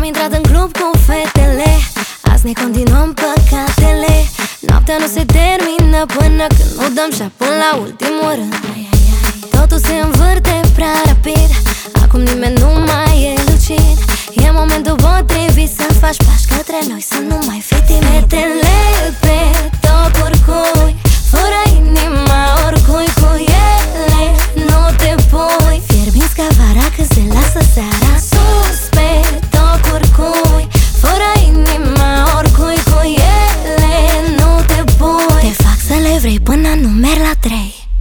intrat în club cu fetele, azi ne continuăm păcatele. Noaptea nu se termină până când nu dăm șapul la ultimul rând. Totul se învârte prea rapid, acum nimeni nu mai e lucid. E momentul potrivit să faci pași către noi, să nu mai fii timid. Fetele